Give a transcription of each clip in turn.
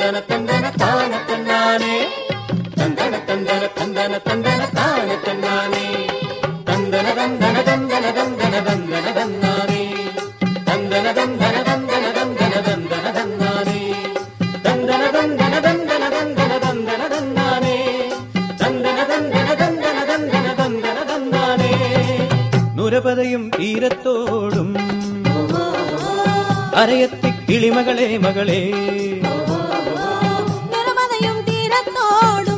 തന്തന തന്തന താന തന്നാനേ തന്തന തന്തന തന്തന തന്തന താന തന്നാനേ തന്തന തന്തന തന്തന തന്തന തന്തന തന്നാനേ തന്തന തന്തന തന്തന തന്തന തന്തന തന്നാനേ തന്തന തന്തന തന്തന തന്തന തന്തന തന്നാനേ തന്തന തന്തന തന്തന തന്തന തന്തന തന്നാനേ നുരപതയും തീരത്തോടും അരയത്തി കിളിമകളെ മകളെ നിറമതയും തീരത്തോടും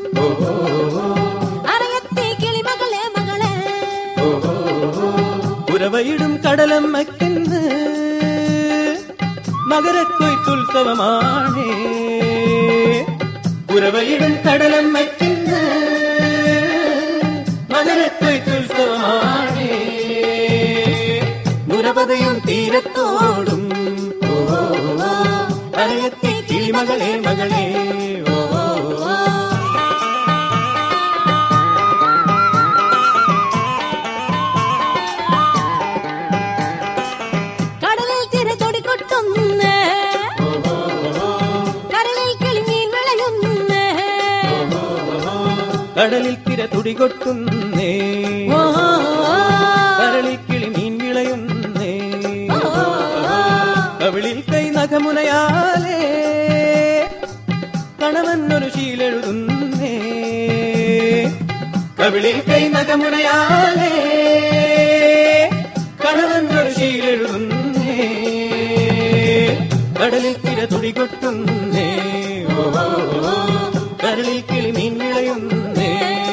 അരയത്തി കിളിമകളെ മകളെ ഉറവയിടും കടലമ്മയ്ക്കെന്ന് മകരക്കൊയ്ത്തുത്സവമാണേ ഉറവയിടും കടലമ്മയ്ക്കെന്ന് മകരക്കൊയ്ത്തുത്സവമാണേ നുരപതയും തീരത്തോടും അരയത്തി കിളിമകളെ മകളെ കടലിൽ തിര തൊടികൊട്ടുന്നേ കരളിൽ കിളിമീൻ വിളയുന്നേ കടലിൽ തിര തുടികൊട്ടുന്നേ കരളിൽ കിളിമീൻ വിളയുന്നേ കവിളിൽ കൈ നഖമുനയാലേ കണവന്നൊരു ശീലെഴുതുന്നേ കവിളിൽ കൈ നഖമുനയാലേ കണവന്നൊരു ശീലെഴുതുന്നേ കടലിൽ തിര തുടികൊട്ടുന്നേ കരളിൽ കിളിമീൻ വിളയുന്നേ